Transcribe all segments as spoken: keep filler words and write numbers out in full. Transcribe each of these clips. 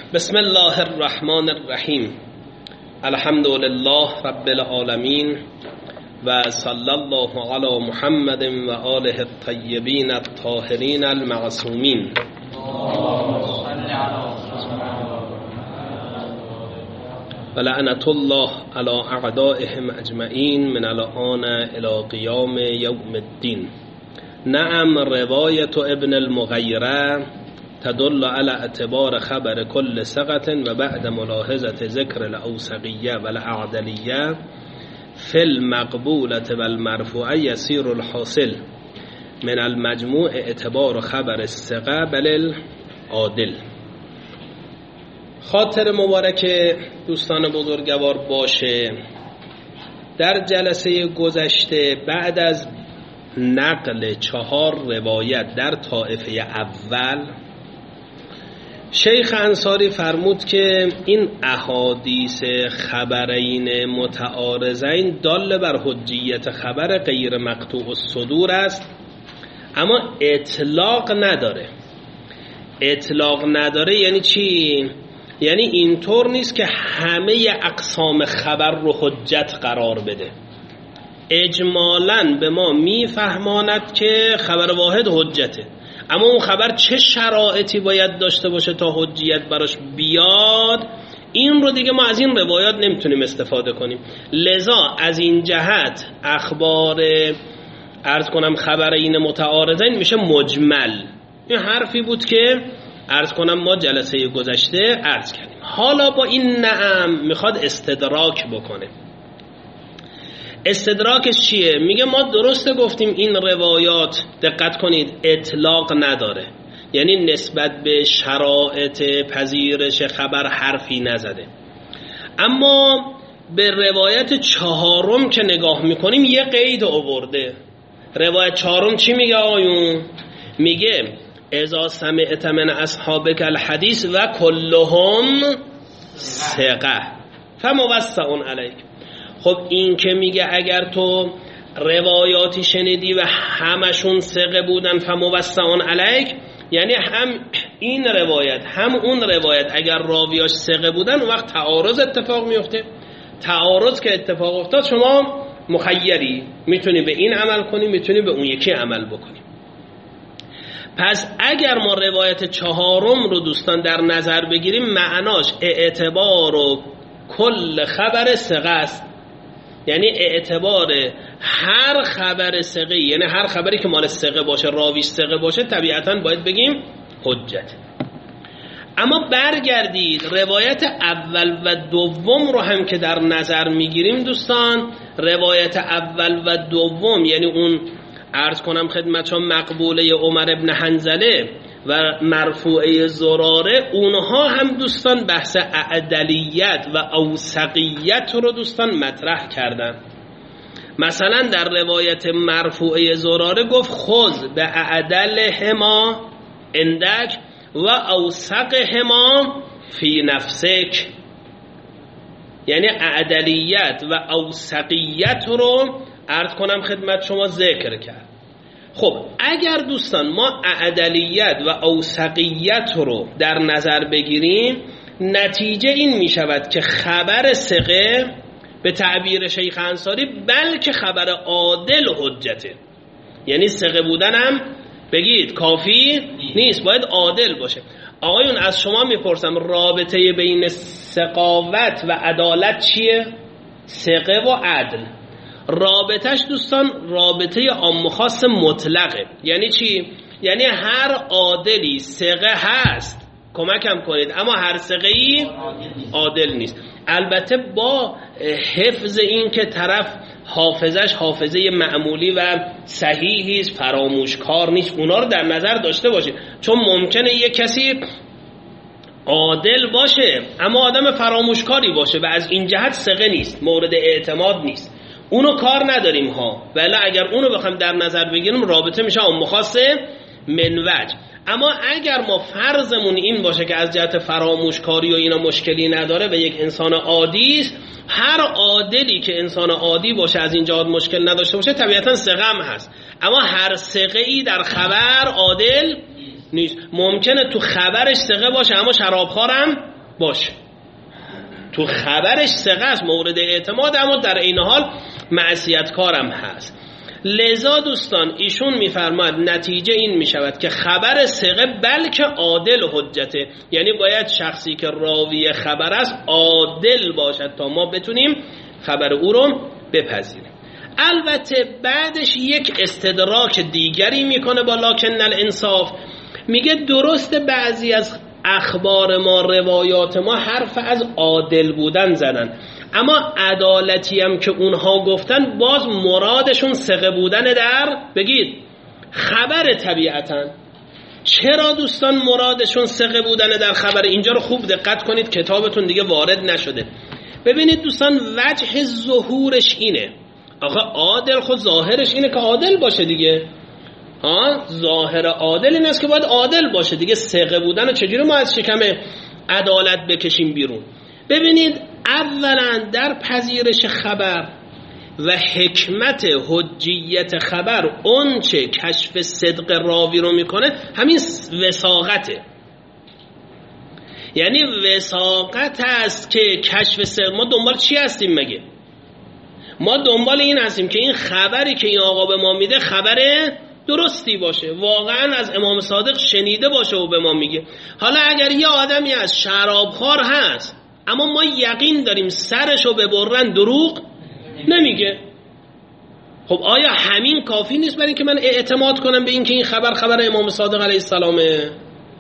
بسم الله الرحمن الرحیم. الحمد لله رب العالمین و صلی الله علی محمد و آله الطیبین الطاهرین المعصومین. و لعنت الله علی اعدائهم اجمعین من الآن الی قیام یوم الدین. نعم روایت ابن المغیره تدل على اعتبار خبر كل ثقة و بعد ملاحظة ذکر الاوثقیه و الاعدلیه فی المقبولة و المرفوعه یسیر الحاصل من المجموع اعتبار خبر الثقه بل العادل. خاطر مبارک دوستان بزرگوار باشه، در جلسه گذشته بعد از نقل چهار روایت در طایفه اول شیخ انصاری فرمود که این احادیث خبرین متعارضین دال بر حجیت خبر غیر مقطوع الصدور است، اما اطلاق نداره. اطلاق نداره یعنی چی؟ یعنی اینطور نیست که همه اقسام خبر رو حجت قرار بده. اجمالاً به ما میفهماند که خبر واحد حجته، اما اون خبر چه شرایطی باید داشته باشه تا حجیت براش بیاد، این رو دیگه ما از این روایات نمیتونیم استفاده کنیم. لذا از این جهت اخبار عرض کنم خبرین متعارضین میشه مجمل. این حرفی بود که عرض کنم ما جلسه گذشته عرض کردیم. حالا با این نعم میخواد استدراک بکنه. استدراکش چیه؟ میگه ما درسته گفتیم این روایات، دقت کنید، اطلاق نداره، یعنی نسبت به شرایط پذیرش خبر حرفی نزده، اما به روایت چهارم که نگاه میکنیم یه قید آورده. روایت چهارم چی میگه آقایون؟ میگه اذا سمعت من اصحابک الحدیث و کلهم ثقه فموسع علیک. خب این که میگه اگر تو روایاتی شنیدی و همشون ثقه بودن فموسع علیک، یعنی هم این روایت هم اون روایت اگر راویاش ثقه بودن وقت تعارض اتفاق میفته. تعارض که اتفاق افتاد شما مخیری، میتونی به این عمل کنی، میتونی به اون یکی عمل بکنی. پس اگر ما روایت چهارم رو دوستان در نظر بگیریم، معناش اعتبار و کل خبر ثقه است، یعنی اعتبار هر خبر ثقه، یعنی هر خبری که مال ثقه باشه، راویش ثقه باشه، طبیعتاً باید بگیم حجت. اما برگردید روایت اول و دوم رو هم که در نظر میگیریم دوستان، روایت اول و دوم یعنی اون عرض کنم خدمتشان مقبوله عمر ابن حنظله و مرفوعه زراره، اونها هم دوستان بحث اعدلیت و اوثقیت رو دوستان مطرح کردن. مثلا در روایت مرفوعه زراره گفت خذ به اعدلهما عندک و اوثقهما فی نفسک، یعنی اعدلیت و اوثقیت رو عرض کنم خدمت شما ذکر کرد. خب اگر دوستان ما اعدلیت و اوثقیت رو در نظر بگیریم، نتیجه این می شود که خبر ثقه به تعبیر شیخ انصاری بلکه خبر عادل حجته. یعنی ثقه بودن هم بگید کافی نیست، باید عادل باشه. آقایون از شما میپرسم رابطه بین ثقاوت و عدالت چیه؟ ثقه و عدل رابطش دوستان رابطه عام خاص مطلقه. یعنی چی؟ یعنی هر عادلی ثقه هست، کمکم کنید، اما هر ثقه‌ای عادل نیست. البته با حفظ این که طرف حافظش حافظه معمولی و صحیحی است، فراموشکار نیست، اونا رو در نظر داشته باشید. چون ممکنه یک کسی عادل باشه اما آدم فراموشکاری باشه و از این جهت ثقه نیست، مورد اعتماد نیست، اونو کار نداریم ها. ولی اگر اونو بخوام در نظر بگیریم رابطه میشه عام خاص منوج. اما اگر ما فرضمون این باشه که از جهت فراموشکاری و اینا مشکلی نداره و یک انسان عادی است، هر عادلی که انسان عادی باشه از این جهت مشکل نداشته باشه طبیعتا ثقه هم هست، اما هر ثقه‌ای در خبر عادل نیست. ممکنه تو خبرش ثقه باشه اما شرابخوارم باشه، تو خبرش ثقه است، مورد اعتماد، اما در این حال معصیتکارم هست. لذا دوستان ایشون میفرماید نتیجه این میشود که خبر ثقه بلکه عادل حجته، یعنی باید شخصی که راوی خبر است عادل باشد تا ما بتونیم خبر او رو بپذیریم. البته بعدش یک استدراک دیگری میکنه با لکن الانصاف، میگه درست بعضی از اخبار ما، روایات ما حرف از عادل بودن زدن، اما عدالتی هم که اونها گفتن باز مرادشون ثقه بودن در بگید خبر. طبیعتا چرا دوستان مرادشون ثقه بودن در خبر؟ اینجا رو خوب دقت کنید، کتابتون دیگه وارد نشده. ببینید دوستان وجه ظهورش اینه، آقا عادل خود ظاهرش اینه که عادل باشه دیگه، ها ظاهر عادل این است که باید عادل باشه دیگه. ثقه بودن چجوری ما از شکم عدالت بکشیم بیرون؟ ببینید اولا در پذیرش خبر و حکمت حجیت خبر اون چه کشف صدق راوی رو میکنه همین وثاقته، یعنی وثاقت است که کشف صدق. ما دنبال چی هستیم مگه؟ ما دنبال این هستیم که این خبری که این آقا به ما میده خبر درستی باشه، واقعا از امام صادق شنیده باشه و به ما میگه. حالا اگر یه آدمی از شرابخوار هست اما ما یقین داریم سرشو ببرن دروغ نمیگه، خب آیا همین کافی نیست برای اینکه من اعتماد کنم به اینکه این خبر خبر امام صادق علیه السلامه؟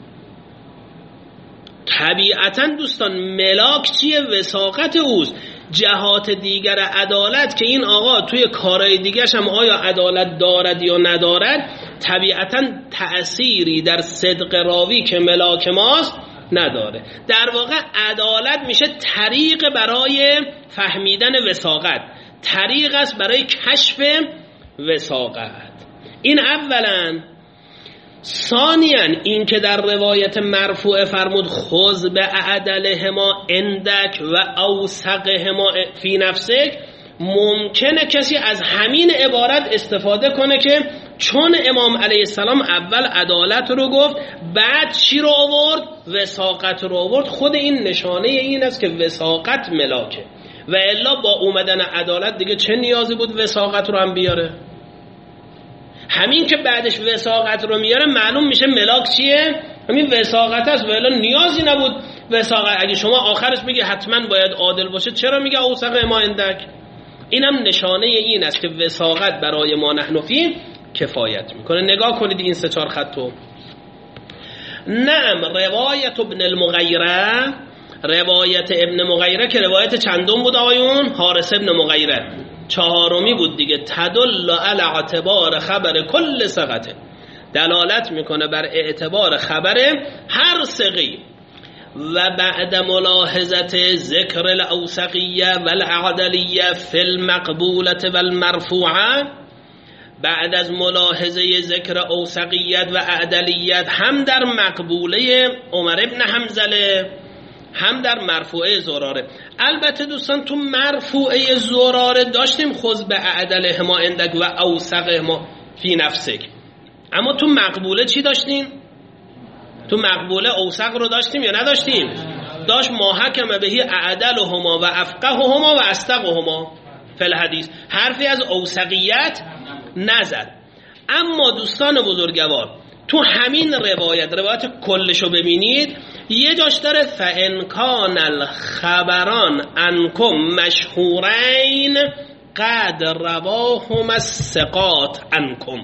طبیعتا دوستان ملاک چیه؟ وثاقت اوست. جهات دیگر عدالت که این آقا توی کارهای دیگرش هم آیا عدالت دارد یا ندارد طبیعتا تأثیری در صدق راوی که ملاک ماست نداره. در واقع عدالت میشه طریق برای فهمیدن وثاقت، طریق است برای کشف وثاقت. این اولا. ثانیاً این که در روایت مرفوع فرمود خذ به اعدلهما عندک و اوثقهما فی نفسک، ممکنه کسی از همین عبارت استفاده کنه که چون امام علیه السلام اول عدالت رو گفت بعد چی رو آورد؟ وثاقت رو آورد. خود این نشانه این است که وثاقت ملاکه، و الا با اومدن عدالت دیگه چه نیازی بود وثاقت رو هم بیاره؟ همین که بعدش وثاقت رو میاره معلوم میشه ملاک چیه؟ همین وثاقت است، و الا نیازی نبود وثاقت. اگه شما آخرش بگی حتما باید عادل باشه، چرا میگه اوثق ما عندک؟ اینم نشانه این است که وثاقت برای ما نحن فی کفایت میکنه. نگاه کنید این سه چهار خطو. نعم روایت ابن المغیره، روایت ابن مغیره که روایت چندم بود آقایون؟ حارث ابن مغیره، چهارمی بود دیگه. تدل علی اعتبار خبر کل ثقه، دلالت میکنه بر اعتبار خبر هر ثقی. و بعد ملاحظت ذکر الاوثقیه و العدلیه فی المقبوله و المرفوعه، بعد از ملاحظه ذکر اوثقیت و عدلیت هم در مقبوله عمر ابن حنظله هم در مرفوعه زراره. البته دوستان تو مرفوعه زراره داشتیم خذ به اعدلهما عندک و اوثقهما فی نفسک، اما تو مقبوله چی داشتیم؟ تو مقبوله اوثق رو داشتیم یا نداشتیم؟ داشت ما حکم بهی اعدلهما و افقههما و اصدقهما فی الحدیث، حرفی از اوثقیت نزد. اما دوستان بزرگوار تو همین روایت، روایت کلشو ببینید، یه جاش داره فَإِنْ كَانَ الْخَبَرَانْ عَنْكُمْ مَشْهُورَيْن قَدْ رَوَاهُمَا الثِّقَاتُ عَنْكُمْ،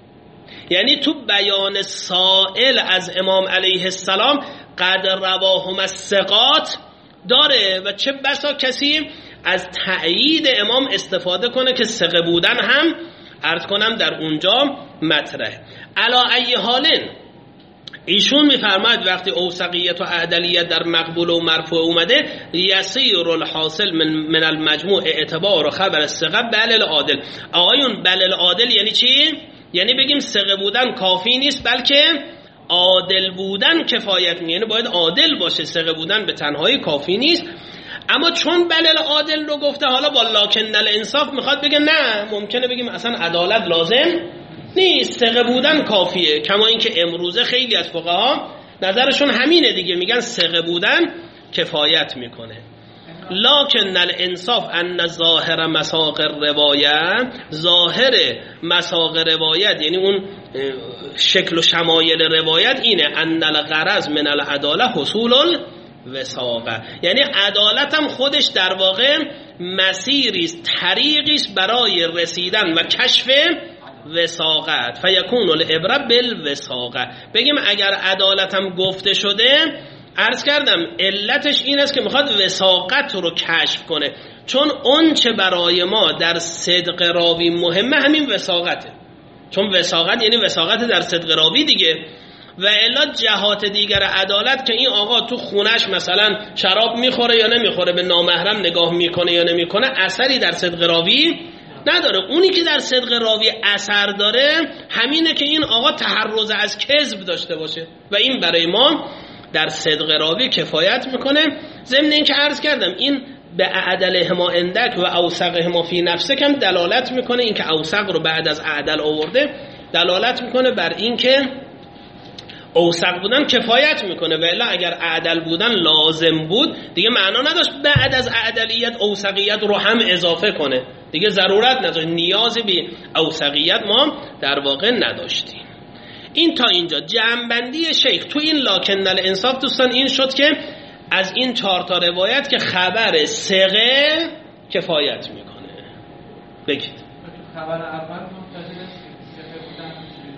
یعنی تو بیان سائل از امام علیه السلام قَدْ رَوَاهُمَا الثِّقَاتُ داره، و چه بسا کسی از تأیید امام استفاده کنه که ثقه بودن هم عرض کنم در اونجا مطرحه. علا ای حالن ایشون میفرماید وقتی اوثقیت و عدلیت در مقبول و مرفوع اومده یسیر الحاصل من, من المجموع اعتبار و خبر الثقه بل العادل. آقایون بل العادل یعنی چی؟ یعنی بگیم ثقه بودن کافی نیست بلکه عادل بودن کفایت میکنه، یعنی باید عادل باشه، ثقه بودن به تنهایی کافی نیست. اما چون بلل عادل رو گفته، حالا با لکن الانصاف میخواد بگه نه، ممکنه بگیم اصلا عدالت لازم نیست، ثقه بودن کافیه. کما اینکه امروزه خیلی از فقها نظرشون همینه دیگه، میگن ثقه بودن کفایت میکنه. لکن الانصاف ان ظاهر مساق روایت، ظاهر مساق روایت یعنی اون شکل و شمایل روایت اینه ان الغرض من العداله حصول الوثاقه، یعنی عدالت هم خودش در واقع مسیری است، طریقی است برای رسیدن و کشف وثاقت. فیکون العبره بالوثاقه. بگیم اگر عدالت هم گفته شده، عرض کردم علتش این است که میخواد وثاقت رو کشف کنه، چون اون چه برای ما در صدق راوی مهمه همین وثاقته، چون وثاقت یعنی وثاقت در صدق راوی دیگه. و الا جهات دیگر عدالت که این آقا تو خونش مثلا شراب میخوره یا نمیخوره، به نامحرم نگاه میکنه یا نمیکنه، اثری در صدق راوی نداره. اونی که در صدق راوی اثر داره همینه که این آقا تحرز از کذب داشته باشه و این برای ما در صدق راوی کفایت میکنه. ضمن این که عرض کردم این به اعدلهما اندک و اوثقهما فی نفسک هم دلالت میکنه، این که اوثق رو بعد از اعدل آورده دلالت میکنه بر این که اوثق بودن کفایت میکنه، و الا اگر اعدل بودن لازم بود دیگه معنا نداشت بعد از اعدلیت اوثقیت رو هم اضافه کنه، دیگه ضرورت نداشت، نیازی به اوثقیت ما در واقع نداشتیم. این تا اینجا جمع‌بندی شیخ تو این لکن الانصاف. دوستان این شد که از این چهار تا روایت که خبر ثقه کفایت میکنه. بگید خبر اول منتظر ثقه بودن.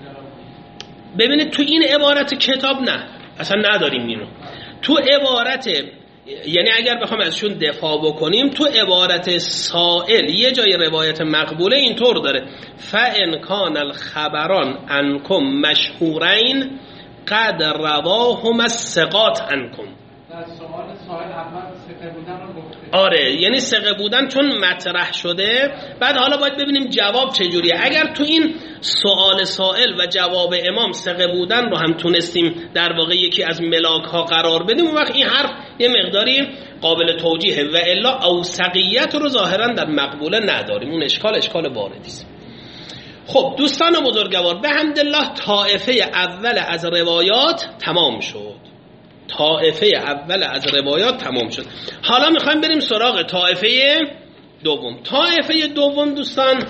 ببینید تو این عبارت کتاب نه، اصلا نداریم اینو. تو عبارت، یعنی اگر بخوام ازشون دفاع بکنیم، تو عبارت سائل یه جای روایت مقبوله اینطور داره: فَإِنْ كَانَ الْخَبَرَانْ عَنْكُمْ مَشْهُورَيْن قَدْ رَوَاهُمَا الثِّقَاتُ عَنْكُمْ. در سوال سائل اول ثقه بودن رو گفته. آره، یعنی ثقه بودن چون مطرح شده، بعد حالا باید ببینیم جواب چجوریه. اگر تو این سوال سائل و جواب امام ثقه بودن رو هم تونستیم در واقع یکی از ملاک ها قرار بدیم، اون وقت این حرف یه مقداری قابل توجیهه، و الا اوثقیت رو ظاهرا در مقبوله نداریم، اون اشکال اشکال واردی است. خب دوستان بزرگوار، به حمدالله طائفه اول از روایات تمام شد. طائفه اول از روایات تمام شد. حالا میخوایم بریم سراغ طائفه دوم. طائفه دوم دوستان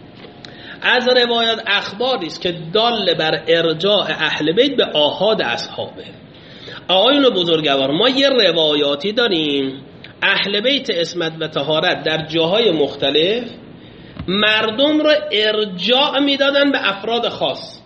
از روایات اخباری است که دال بر ارجاع اهل بیت به آحاد اصحابه. آقایون بزرگوار، ما یه روایاتی داریم اهل بیت عصمت و طهارت در جاهای مختلف مردم رو ارجاع میدادن به افراد خاص.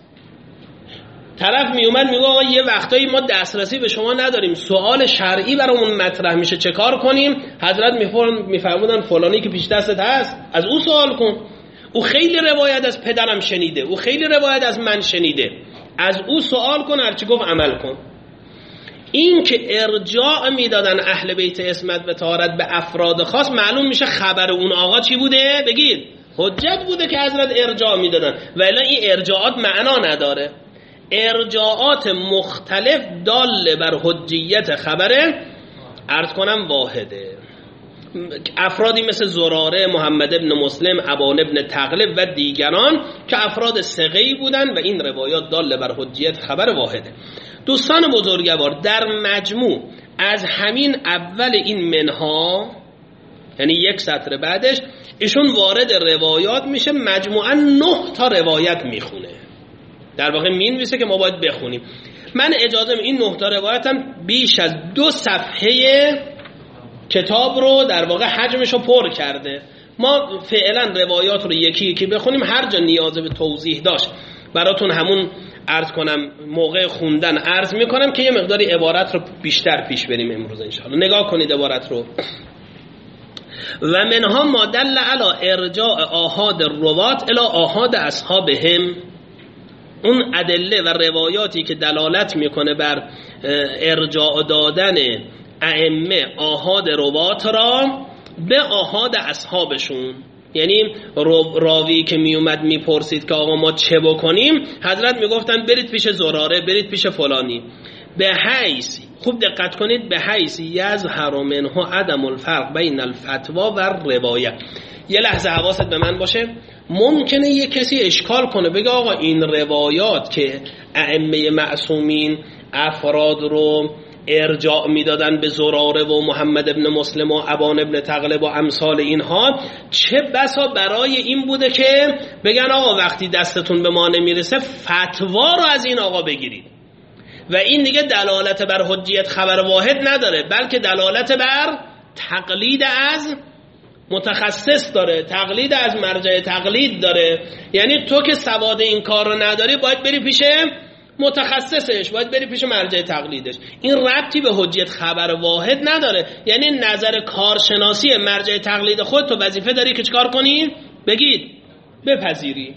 طرف می اومد میگه آقا یه وقتایی ما دسترسی به شما نداریم، سوال شرعی برامون مطرح میشه، چه کار کنیم؟ حضرت میفرمودن فلانی که پیش دستت هست از او سوال کن، او خیلی روایت از پدرم شنیده، او خیلی روایت از من شنیده، از او سوال کن، هرچی گفت عمل کن. این که ارجاع میدادن اهل بیت عصمت و طهارت به افراد خاص، معلوم میشه خبر اون آقا چی بوده؟ بگید حجت بوده که حضرت ارجاع میدادن، ولی این ارجاعات معنا نداره. ارجاعات مختلف دال بر حجیت خبره عرض کنم واحده. افرادی مثل زراره، محمد ابن مسلم، ابان ابن تغلب و دیگران که افراد ثقه‌ای بودن و این روایات دال بر حجیت خبر واحده. دوستان بزرگوار، در مجموع از همین اول این منها، یعنی یک سطر بعدش، ایشون وارد روایات میشه، مجموعاً نه تا روایت میخونه، در واقع مینویسه که ما باید بخونیم. من اجازه این نه تا روایتم بیش از دو صفحه کتاب رو در واقع حجمش رو پر کرده. ما فعلا روایات رو یکی یکی بخونیم، هر جا نیاز به توضیح داشت براتون همون عرض کنم موقع خوندن عرض میکنم که یه مقداری عبارت رو بیشتر پیش بریم امروز انشاءالله. نگاه کنید عبارت رو. و منها ما دل علی ارجاع آحاد الروات الی آحاد اصحابهم، اون ادله و روایاتی که دلالت میکنه بر ارجاع دادن ائمه آحاد روات را به آحاد اصحابشون. یعنی راوی که میومد میپرسید که آقا ما چه بکنیم، حضرت میگفتن برید پیش زراره، برید پیش فلانی، به حیث، خوب دقت کنید، به حیث یظهر منه عدم الفرق بین الفتوا و روایت. یه لحظه حواست به من باشه، ممکنه یه کسی اشکال کنه بگه آقا این روایات که ائمه معصومین افراد رو ارجاع میدادن به زراره و محمد ابن مسلم و ابان ابن تغلب و امثال اینها، چه بسا برای این بوده که بگن آقا وقتی دستتون به ما نمیرسه فتوا رو از این آقا بگیرید. و این دیگه دلالت بر حجیت خبر واحد نداره، بلکه دلالت بر تقلید از متخصص داره، تقلید از مرجع تقلید داره. یعنی تو که سواد این کار رو نداری باید بری پیش متخصصش، باید بری پیش مرجع تقلیدش. این ربطی به حجیت خبر واحد نداره. یعنی نظر کارشناسی مرجع تقلید خود تو وظیفه داری که چکار کنی؟ بگید بپذیری.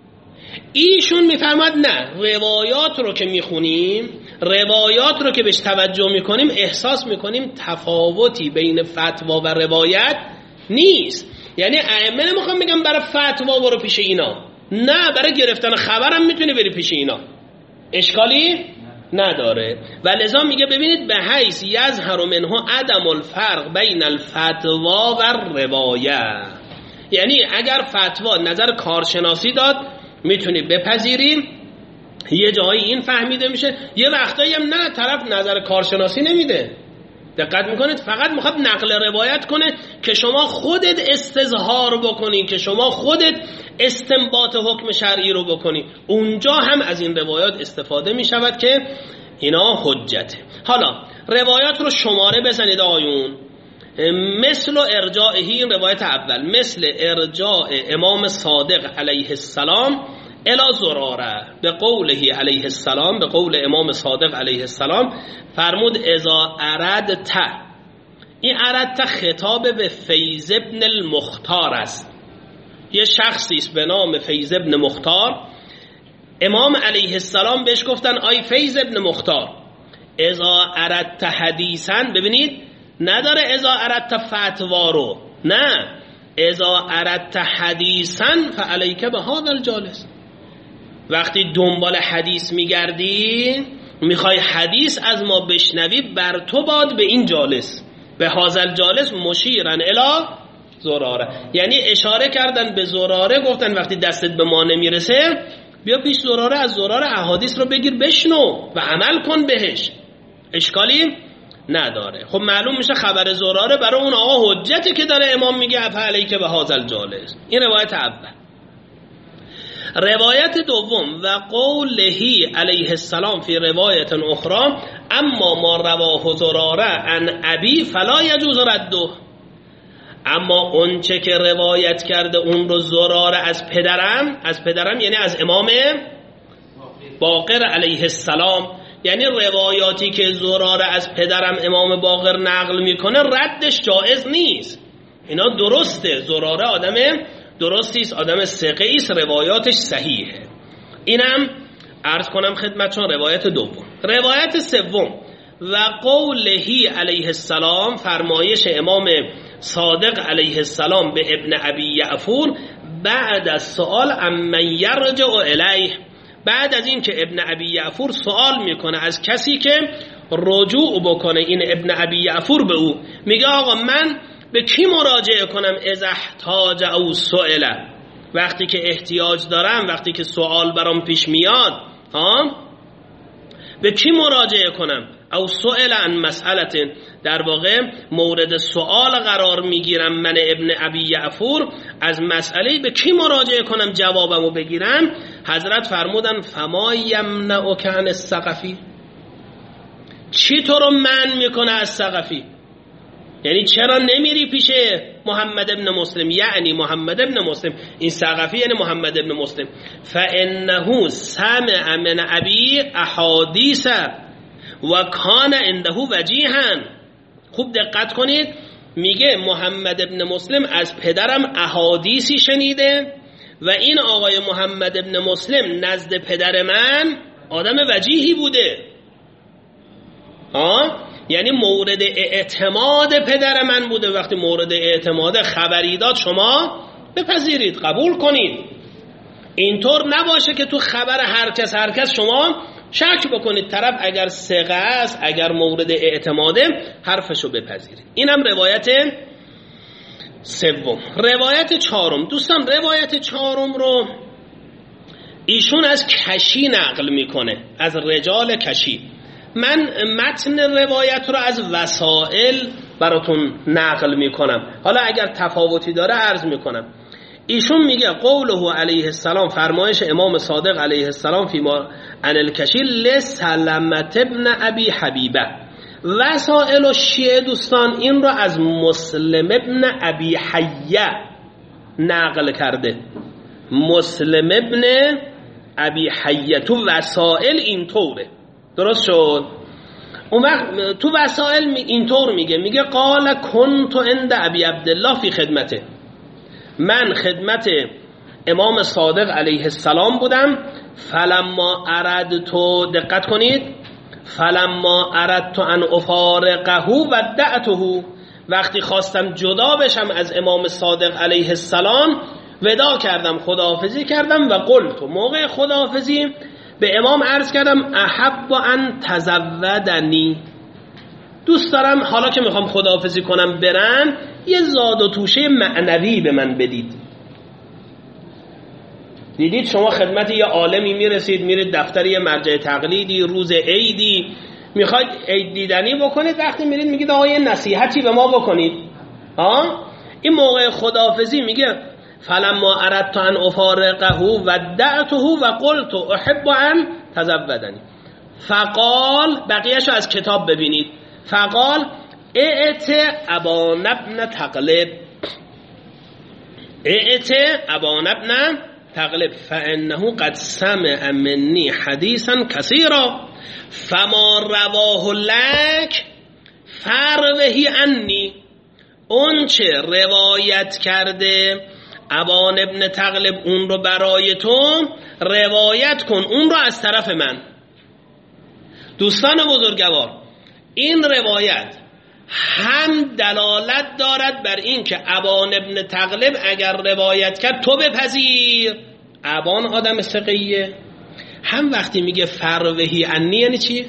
ایشون میفرماد نه، روایات رو که میخونیم، روایات رو که بهش توجه میکنیم، احساس میکنیم تفاوتی بین فتوا و روایت نیست. یعنی ائمه نمیخوام بگم برای فتوا برو پیش اینا، نه، برای گرفتن خبرم میتونی بری پیش اینا، اشکالی نداره. و لذا میگه ببینید به حیث یظهر منه عدم الفرق بین الفتوا و روایه. یعنی اگر فتوا نظر کارشناسی داد میتونی بپذیریم، یه جایی این فهمیده میشه، یه وقتایی هم نه، طرف نظر کارشناسی نمیده، دقت میکنید فقط میخواد نقل روایت کنه که شما خودت استظهار بکنی، که شما خودت استنباط حکم شرعی رو بکنی. اونجا هم از این روایات استفاده میشود که اینا حجته. حالا روایات رو شماره بزنید آقایون. مثل ارجاعهی، این روایت اول، مثل ارجاع امام صادق علیه السلام الی زراره به قوله علیه السلام، به قول امام صادق علیه السلام فرمود اذا اردت. این اردت خطاب به فیض ابن المختار است. یه شخصی است به نام فیض ابن مختار. امام علیه السلام بهش گفتن آی فیض ابن مختار اذا اردت حدیثا، ببینید نداره اذا اردت فتوا رو، نه، اذا اردت حدیثا فعلیک به هذا الجالس. وقتی دنبال حدیث میگردی، میخوای حدیث از ما بشنوی، بر تو باد به این جالس، به هذا الجالس مشیرن الی زراره. یعنی اشاره کردن به زراره، گفتن وقتی دستت به ما نمیرسه بیا پیش زراره، از زراره احادیث رو بگیر بشنو و عمل کن بهش، اشکالی نداره. خب معلوم میشه خبر زراره برای اون آقا حجتی که داره امام میگه افعلیک به هذا الجالس. این روایت اول. روایت دوم و قولهی علیه السلام فی روایت اخرى اما ما رواه زراره عن ابی فلا یجوز رده. اما اون چه که روایت کرده اون رو زراره از پدرم، از پدرم یعنی از امام باقر علیه السلام، یعنی روایاتی که زراره از پدرم امام باقر نقل میکنه ردش جایز نیست. اینا درسته، زراره آدم درستی است، آدم ثقه‌ای است، روایاتش صحیحه. اینم عرض کنم خدمتتون روایت دوم. روایت سوم و قولهی علیه السلام، فرمایش امام صادق علیه السلام به ابن ابی یعفور بعد از سؤال عمن یرجع الیه، بعد از این که ابن ابی یعفور سوال میکنه از کسی که رجوع بکنه این ابن ابی یعفور به او، میگه آقا من به کی مراجعه کنم اذا احتاج او سئل، وقتی که احتیاج دارم، وقتی که سوال برام پیش میاد، ها به کی مراجعه کنم؟ او سئل عن مسئله، در واقع مورد سوال قرار میگیرم من ابن ابی یعفور از مسئله، به کی مراجعه کنم جوابمو بگیرم؟ حضرت فرمودن فما یمنعک عن الثقفی، چی تو رو منع میکنه از ثقفی؟ یعنی چرا نمیری پیش محمد ابن مسلم؟ یعنی محمد ابن مسلم، این ثقفی یعنی محمد ابن مسلم. فانه سمع من ابی احادیث و کان عنده وجیها. خوب دقت کنید، میگه محمد ابن مسلم از پدرم احادیثی شنیده و این آقای محمد ابن مسلم نزد پدر من آدم وجیهی بوده. آه؟ یعنی مورد اعتماد پدر من بوده. وقتی مورد اعتماد خبری داد شما بپذیرید، قبول کنید. اینطور نباشه که تو خبر هر کس هر کس شما شک بکنید. طرف اگر ثقه است، اگر مورد اعتماده، حرفشو بپذیرید. اینم روایت سوم. روایت چهارم، دوستان روایت چهارم رو ایشون از کشی نقل میکنه، از رجال کشی. من متن روایت رو از وسائل براتون نقل میکنم، حالا اگر تفاوتی داره عرض میکنم. ایشون میگه قوله علیه السلام، فرمایش امام صادق علیه السلام فیما عن الکشی لسلمت ابن ابی حبیبه. وسائل و شیعه دوستان این رو از مسلم ابن ابی حیه نقل کرده. مسلم ابن ابی حیه تو وسائل اینطوره، درست شد؟ اون وقت تو وسائل اینطور میگه، میگه قال کنت عند ابی عبدالله فی خدمته، من خدمت امام صادق علیه السلام بودم. فلما اردت، دقت کنید، فلما اردت ان افارقه ودعته، وقتی خواستم جدا بشم از امام صادق علیه السلام ودا کردم، خداحافظی کردم. و قلت، موقع خداحافظی به امام عرض کردم احب ان تزودنی، دوست دارم حالا که میخوام خداحافظی کنم برم یه زاد و توشه معنوی به من بدید. دیدید شما خدمت یه عالمی میرسید، میرید دفتر یه مرجع تقلیدی، روز عیدی میخواید عید دیدنی بکنید، وقتی میرید میگید آقا یه نصیحتی به ما بکنید. ها این موقع خداحافظی میگه فلما اردت ان افارقه ودعته و قلت احب ان تزودنی. فقال، بقیه‌شو از کتاب ببینید، فقال ائت ابان ابن تغلب، ائت ابان ابن تغلب فانه قد سمع منی حدیثا کثیرا فما رواه لک فروهی عنی. اون چه روایت کرده ابان ابن تغلب اون رو برای تو روایت کن، اون رو از طرف من. دوستان بزرگوار، این روایت هم دلالت دارد بر این که ابان ابن تغلب اگر روایت کرد تو بپذیر، ابان آدم ثقیه. هم وقتی میگه فروهی عنی یعنی چی؟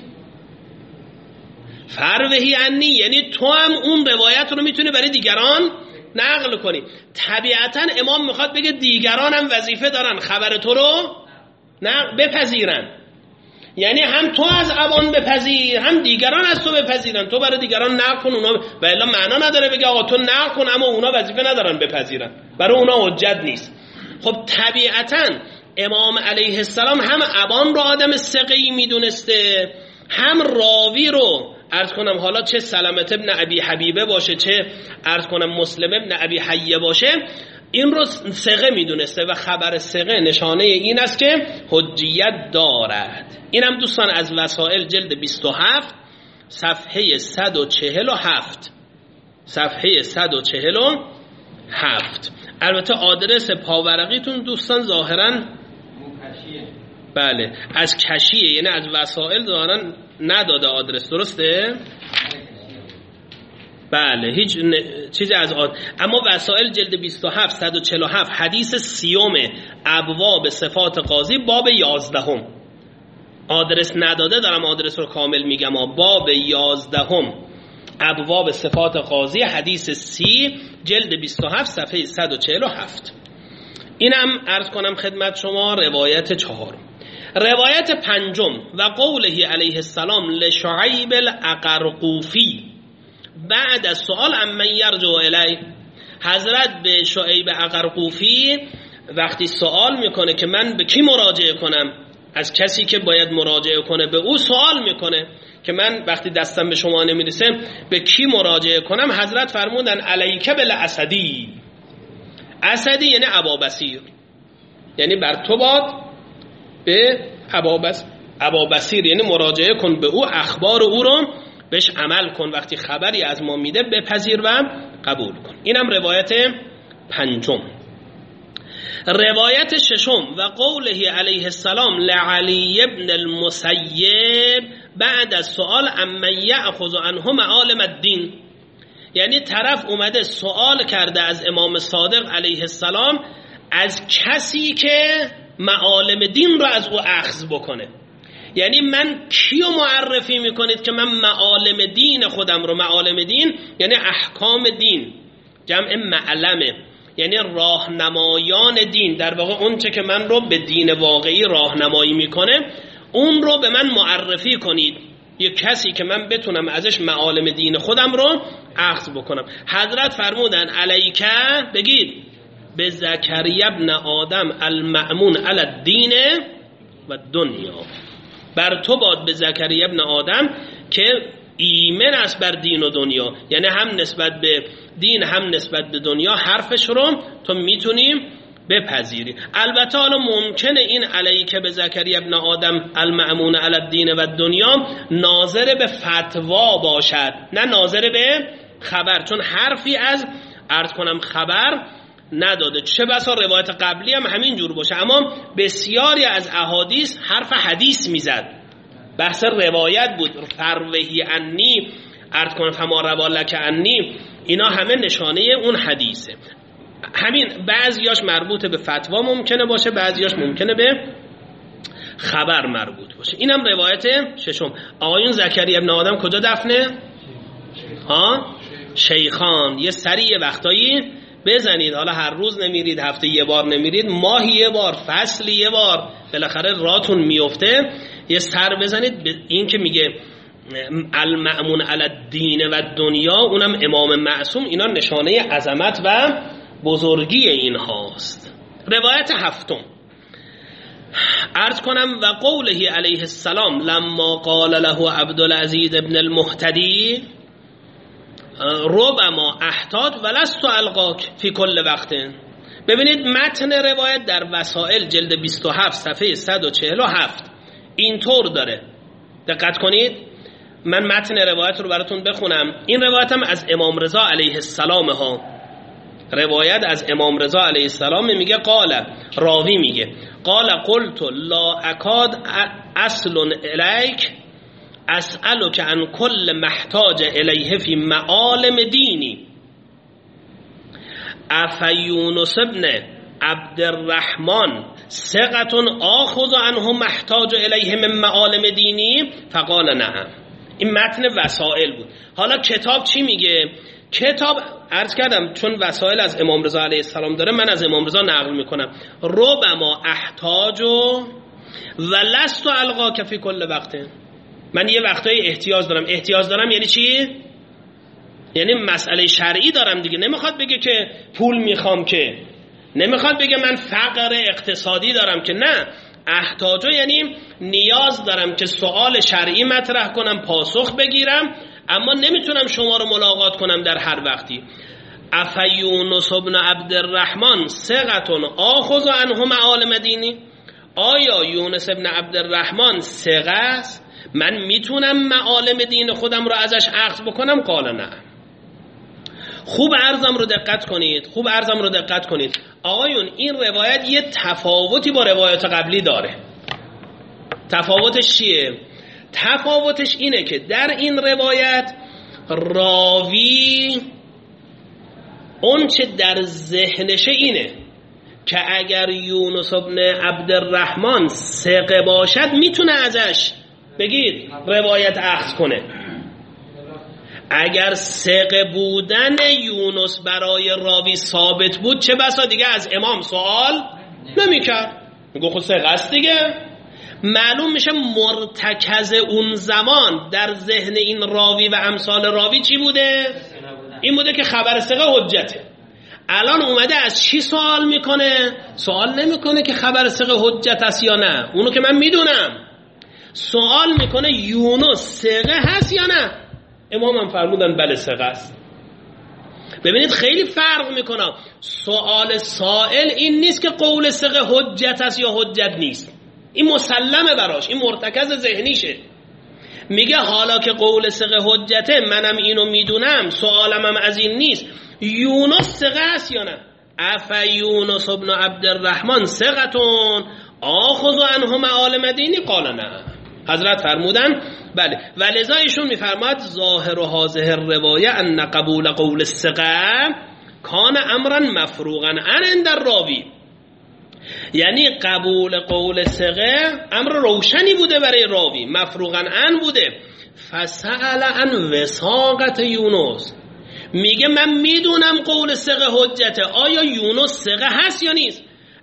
فروهی عنی یعنی تو هم اون روایت رو میتونی برای دیگران نقل کنی. طبیعتا امام میخواد بگه دیگران هم وظیفه دارن خبر تو رو نقل بپذیرن، یعنی هم تو از ابان بپذیر هم دیگران از تو بپذیرن، تو برای دیگران نقل کن، اونا و الا معنا نداره بگه آقا تو نقل کن اما اونا وظیفه ندارن بپذیرن، برای اونا حجت نیست. خب طبیعتا امام علیه السلام هم ابان رو آدم ثقه‌ای میدونسته، هم راوی رو عرض کنم حالا چه سلمت ابن ابی حبیبه باشه چه عرض کنم مسلم ابن ابی حیه باشه، این رو ثقه میدونسته و خبر ثقه نشانه این است که حجیت دارد. این هم دوستان از وسائل جلد بیست و هفت صفحه صد و چهل و هفت، صفحه صد و چهل و هفت. البته آدرس پاورقیتون دوستان ظاهرا بله از کشیه، یعنی از وسائل دارن نداده آدرس، درسته؟ بله هیچ ن... چیزی از آد... اما وسائل جلد بیست و هفت صد و چهل و هفت حدیث سیوم ابواب صفات قاضی باب یازدهم آدرس نداده، دارم آدرس رو کامل میگم، باب یازدهم ابواب صفات قاضی حدیث سی جلد بیست و هفت صفحه صد و چهل و هفت. اینم عرض کنم خدمت شما روایت چهار. روایت پنجم و قوله علیه السلام لشعیب العقرقوفی بعد از سوال امن یرجع الی، حضرت به شعیب عقرقوفی وقتی سوال میکنه که من به کی مراجعه کنم، از کسی که باید مراجعه کنه به او سوال میکنه که من وقتی دستم به شما نمیرسه به کی مراجعه کنم، حضرت فرمودن علیک بالاسدی. اسدی یعنی ابابصیر، یعنی بر تو باد به ابابص ابابصیر، یعنی مراجعه کن به او، اخبار او رو بهش عمل کن، وقتی خبری از ما میده بپذیر و قبول کن. اینم روایت پنجم. روایت ششم و قوله علیه السلام لعلی ابن المسیب بعد از سؤال امن یأخذ عنه معالم الدین، یعنی طرف اومده سوال کرده از امام صادق علیه السلام از کسی که معالم دین رو از او اخذ بکنه. یعنی من کیو معرفی میکنید که من معالم دین خودم رو، معالم دین یعنی احکام دین، جمع معلمه یعنی راهنمایان دین، در واقع اون چه که من رو به دین واقعی راهنمایی میکنه اون رو به من معرفی کنید. یه کسی که من بتونم ازش معالم دین خودم رو اخذ بکنم. حضرت فرمودن علیک، بگید، به زکریا ابن آدم المأمون علی الدین و دنیا، بر تو باد به زکریا ابن آدم که ایمن است بر دین و دنیا، یعنی هم نسبت به دین هم نسبت به دنیا حرفش رو تو میتونی بپذیری. البته حالا ممکنه این علیک به زکریا ابن آدم المأمون علی الدین و دنیا ناظر به فتوا باشد، نه ناظر به خبر، چون حرفی از عرض کنم خبر نداده. چه بسا روایت قبلی هم همین جور باشه، اما بسیاری از احادیث حرف حدیث میزد، بحث روایت بود. فروهی انی، عرض کنم فما روالک انی، اینا همه نشانه اون حدیثه. همین بعضیاش مربوط به فتوا ممکنه باشه، بعضیاش ممکنه به خبر مربوط باشه. اینم روایت ششم. آقایون زکریا ابن آدم کجا دفنه؟ ها؟ شیخان. یه سری یه وقتایی بزنید، حالا هر روز نمیرید، هفته یه بار نمیرید، ماهی یه بار، فصلی یه بار، بالاخره راتون میفته، یه سر بزنید به این که میگه المأمون علی الدین و دنیا، اونم امام معصوم، اینا نشانه عظمت و بزرگی این هاست. روایت هفتم عرض کنم و قوله علیه السلام لما قال له عبدالعزیز ابن المهتدی ربما احتاج ولست القاک فی کل وقت. ببینید متن روایت در وسائل جلد بیست و هفت صفحه صد و چهل و هفت اینطور داره، دقت کنید. من متن روایت رو براتون بخونم. این روایت هم از امام رضا علیه السلام ها، روایت از امام رضا علیه السلام میگه قال، راوی میگه قال قلت لا اکاد اصل الیک اسألک عن کل محتاج الیه فی معالم دینی افیونس ابن عبدالرحمن ثقة آخذ عنه محتاج الیه من معالم دینی فقال نعم. این متن وسائل بود. حالا کتاب چی میگه؟ کتاب عرض کردم چون وسائل از امام رضا علیه السلام داره، من از امام رضا نقل میکنم. ربما احتاج و لست القاک فی کل وقت. من یه وقتایی احتیاج دارم. احتیاج دارم یعنی چی؟ یعنی مسئله شرعی دارم دیگه. نمیخواد بگه که پول میخوام، که نمیخواد بگه من فقر اقتصادی دارم، که نه، احتاجو یعنی نیاز دارم که سوال شرعی مطرح کنم، پاسخ بگیرم، اما نمیتونم شما رو ملاقات کنم در هر وقتی. افیونس ابن عبدالرحمن ثقة آخذ عنه معالم دینی، آیا یونس ابن عبدالرحمن ثقه است من میتونم معالم دین خودم رو ازش اخذ بکنم؟ قال نه. خوب عرضم رو دقت کنید، خوب عرضم رو دقت کنید. آقایون این روایت یه تفاوتی با روایت قبلی داره. تفاوتش چیه؟ تفاوتش اینه که در این روایت راوی اون چه در ذهنشه اینه که اگر یونس ابن عبدالرحمن ثقه باشد میتونه ازش بگید روایت اخذ کنه. اگر ثقه بودن یونس برای راوی ثابت بود، چه بسا دیگه از امام سوال نمیکرد، میگه خود ثقه است دیگه. معلوم میشه مرتکز اون زمان در ذهن این راوی و امثال راوی چی بوده؟ این بوده که خبر ثقه حجته. الان اومده از چی سوال میکنه؟ سوال نمیکنه که خبر ثقه حجت است یا نه، اونو که من میدونم. سوال میکنه یونس ثقه هست یا نه؟ امام هم فرمودن بله ثقه است. ببینید خیلی فرق میکنه. سوال سائل این نیست که قول ثقه حجت است یا حجت نیست، این مسلمه براش، این مرتکز ذهنیشه. میگه حالا که قول ثقه حجته، منم اینو میدونم، سوالم هم از این نیست یونس ثقه است یا نه. اف یونس ابن عبدالرحمن ثقتون آخذ عنه معالم دینی قال نه. حضرت فرمودن بله. ولذا ایشون میفرماد ظاهر و هذه الروایه ان قبول قول الثقه کان امرا مفروغا عن عند الراوی، یعنی قبول قول ثقه امر روشنی بوده برای راوی، مفروغا عن بوده. فسأل عن وثاقت یونس، میگه من میدونم قول ثقه حجته، آیا یونس ثقه هست یا نیست؟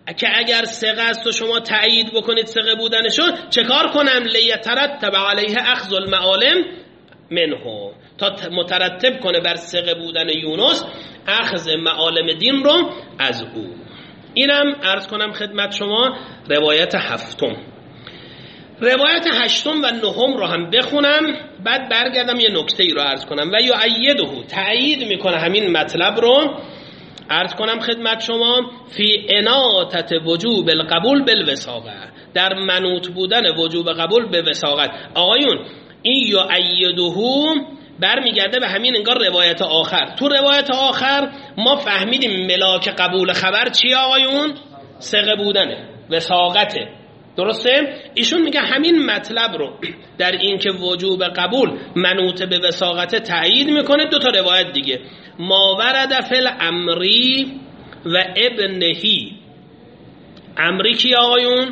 که اگر ثقه است و شما تایید بکنید ثقه بودنشو، چه کار کنم؟ لیترتب علیه اخذ المعالم منه، تا مترتب کنه بر ثقه بودن یونس اخذ معالم دین رو از او. اینم عرض کنم خدمت شما روایت هفتم. روایت هشتم و نهم رو هم بخونم، بعد برگردم یه نکته ای رو عرض کنم. و یؤیده، تأیید میکنه همین مطلب رو، عرض کنم خدمت شما فی اناطت وجوب القبول بالوثاقه، در منوط بودن وجوب قبول به وثاقت. آقایون این یؤیده برمیگرده به همین انگار روایت آخر. تو روایت آخر ما فهمیدیم ملاک قبول خبر چیه آقایون؟ ثقه بودنه، وثاقته، درسته؟ ایشون میگه همین مطلب رو در این که وجوب قبول منوط به وثاقت تأیید میکنه. دو تا روایت دیگه، ما ورد فی الامری و ابنهی. امری کی آقایون؟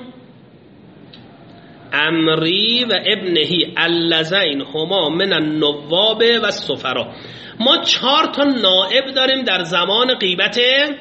امری و ابنهی اللذین هما من النواب و السفرا. ما چهار تا نائب داریم در زمان غیبت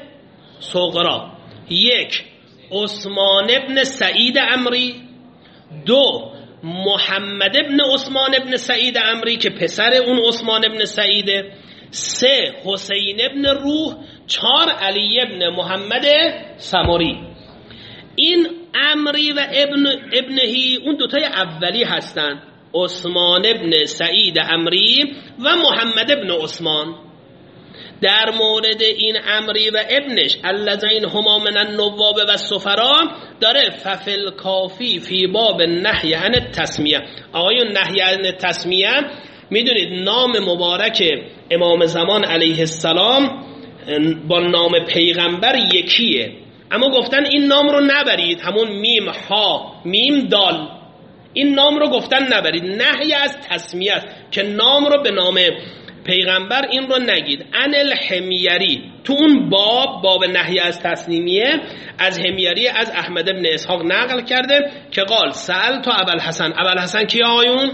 صغرا. یک، عثمان ابن سعید امری. دو، محمد ابن عثمان ابن سعید امری که پسر اون عثمان ابن سعیده. سه، حسین ابن روح. چهار، علی ابن محمد سمری. این امری و ابن ابنهی اون دوتای اولی هستن، عثمان ابن سعید امری و محمد ابن عثمان. در مورد این امری و ابنش اللذین هما من النواب و السفرا داره ففل کافی فی باب نهی عن التسمیه. آقایون نهی عن التسمیه میدونید نام مبارک امام زمان علیه السلام با نام پیغمبر یکیه، اما گفتن این نام رو نبرید، همون میم ها میم دال، این نام رو گفتن نبرید. نهی از تسمیه که نام رو به نام پیغمبر این رو نگید. ان الحمیری تو اون باب باب نهی از تسمیه از حمیری از احمد ابن اسحاق نقل کرده که قال سأل تو ابوالحسن. ابوالحسن کی آقایون؟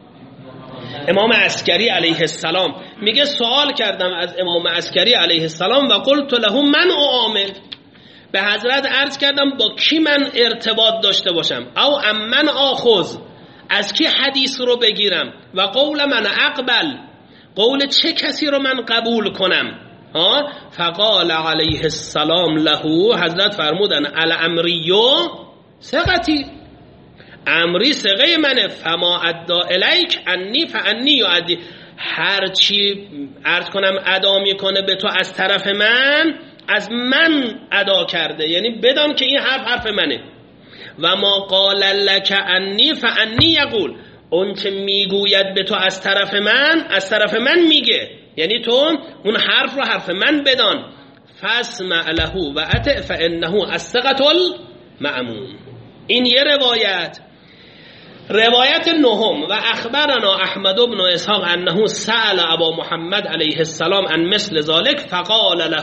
امام عسکری علیه السلام. میگه سوال کردم از امام عسکری علیه السلام و قلت له من اعامل، به حضرت عرض کردم با کی من ارتباط داشته باشم، او امن آخذ، از کی حدیث رو بگیرم، و قول من اقبل، قول چه کسی رو من قبول کنم. ها فقال علیه السلام له، حضرت فرمودن الامریو ثقتی، امری ثقه منه، فما ادا الیک انی فانی یعدی، هر چی عرض کنم ادا میکنه به تو از طرف من، از من ادا کرده، یعنی بدان که این حرف حرف منه. و ما قال لک انی فانی یقول، اون چه میگوید به تو از طرف من، از طرف من میگه، یعنی تو اون حرف رو حرف من بدان. فاسمع له و اطع فانه الثقة المأمون. این یه روایت. روایت نهم و اخبرنا احمد بن اسحاق انه سأل ابا محمد علیه السلام عن مثل ذلك فقال له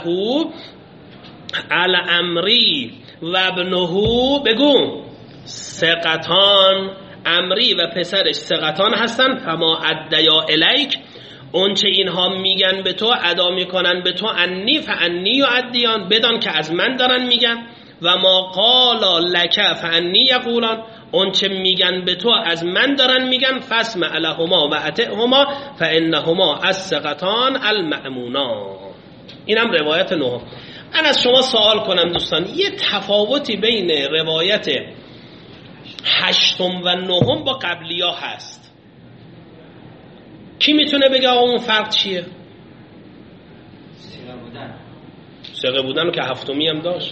الامری و ابنه، بگو ثقتان، امری و پسرش ثقتان هستن، فما ادیا الیک، اون چه اینها میگن به تو ادا میکنن به تو، انی فانی یعدیان، بدان که از من دارن میگن، و ما قال لک فانی یقولان، اون چه میگن به تو از من دارن میگن، فاسمع لهما و اطعهما فانهما الثقتان المأمونان. اینم روایت نهم. من از شما سوال کنم دوستان، یه تفاوتی بین روایت هشتم و نهم با قبلیا هست، کی میتونه بگه اون فرق چیه؟ سیغه بودن. سیغه بودن که هفتمی هم داشت.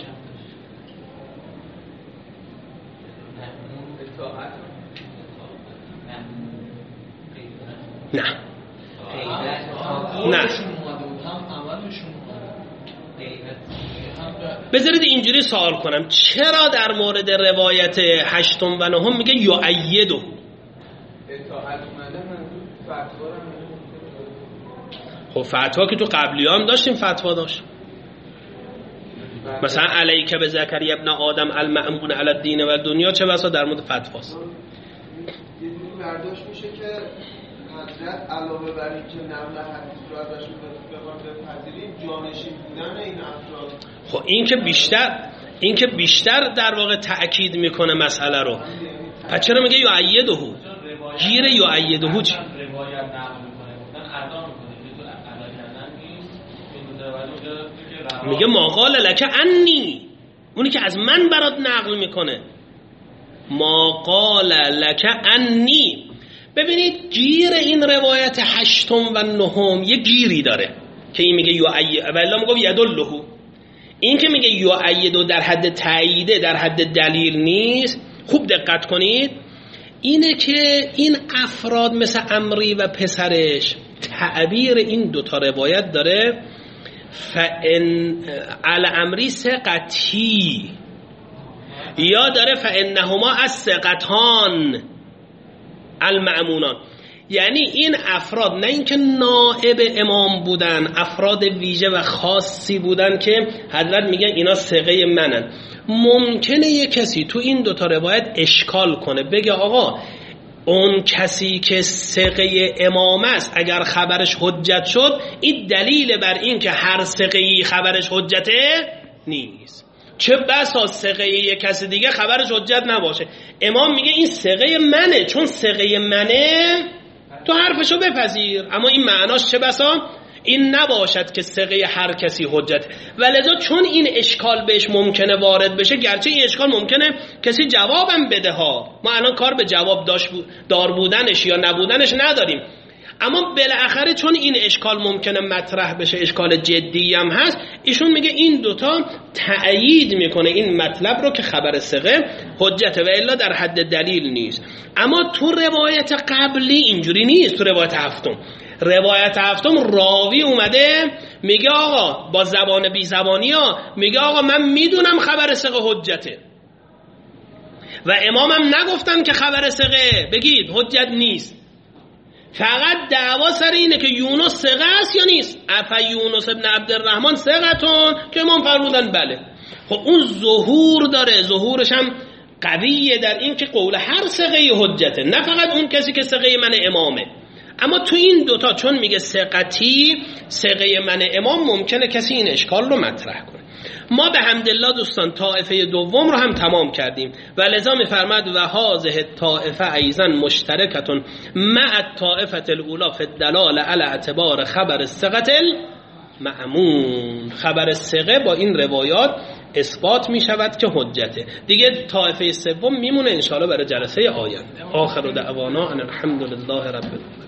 نه نه بذارید اینجوری سوال کنم، چرا در مورد روایت هشتم و نهم میگه یؤیده؟ خب فتوا که تو قبلی هم داشتیم، فتوا داشت، مثلا علیک به زکری ابن آدم المأمون علی الدین و دنیا، چه بسا در مورد فتواست. یه جوری برداشت میشه که حضرت علاوه بر این که نقل حدیث رو ازش بخوام بپذیریم، جانشین بودن این افراد. خب این که بیشتر این که بیشتر در واقع تأکید میکنه مسئله رو. پس چرا میگه یعیده؟ گیر یعیده چی؟ میگه ما قال لک انی، اونی که از من برات نقل میکنه. ما قال لک انی. ببینید گیر این روایت هشتم و نهم یه گیری داره که این میگه یعید، اولا میگه یدله. این که میگه یعید در حد تاییده، در حد دلیل نیست. خوب دقت کنید، اینه که این افراد مثل عمری و پسرش تعبیر این دوتا روایت داره فان علی عمری ثقتی، یا داره فانهما از ثقتان المأمونان. یعنی این افراد نه اینکه نائب امام بودن، افراد ویژه و خاصی بودن که حضرت میگن اینا ثقه منن. ممکنه یه کسی تو این دوتا روایت اشکال کنه، بگه آقا اون کسی که ثقه امام است اگر خبرش حجت شد، این دلیل بر این که هر ثقه‌ای خبرش حجته نیست. چه بسا ثقه یک کسی دیگه خبرش حجت نباشه. امام میگه این ثقه منه، چون ثقه منه تو حرفشو بپذیر. اما این معناش چه بسا این نباشد که ثقه هر کسی حجت. ولذا چون این اشکال بهش ممکنه وارد بشه، گرچه این اشکال ممکنه کسی جوابم بده ها، ما الان کار به جواب داشت دار بودنش یا نبودنش نداریم، اما بالاخره چون این اشکال ممکنه مطرح بشه، اشکال جدی هم هست، ایشون میگه این دوتا تأیید میکنه این مطلب رو که خبر ثقه حجته و الا در حد دلیل نیست. اما تو روایت قبلی اینجوری نیست. تو روایت هفتم روایت هفتم راوی اومده میگه آقا با زبان بی زبانی ها میگه آقا من میدونم خبر ثقه حجته و امامم نگفتن که خبر ثقه بگید حجت نیست، فقط دعوا سر اینه که یونس ثقه است یا نیست. افا یونس ابن عبدالرحمن ثقتون که امام فرمودن بله. خب اون ظهور داره، ظهورش هم قویه در این که قول هر ثقه حجته، نه فقط اون کسی که ثقه من امامه. اما تو این دوتا چون میگه ثقتی ثقه من امام، ممکنه کسی این اشکال رو مطرح کنه. ما به حمدالله دوستان طائفه دوم رو هم تمام کردیم و لذا میفرماد و هذه الطائفه ایضا مشترکتون مع الطائفه الاولى فی الدلاله علی اعتبار خبر الثقه المأمون. خبر ثقه با این روایات اثبات می شود که حجته. دیگه طائفه سوم میمونه ان شاء الله برای جلسه آینده. آخر دعوانا ان الحمد لله رب العالمین.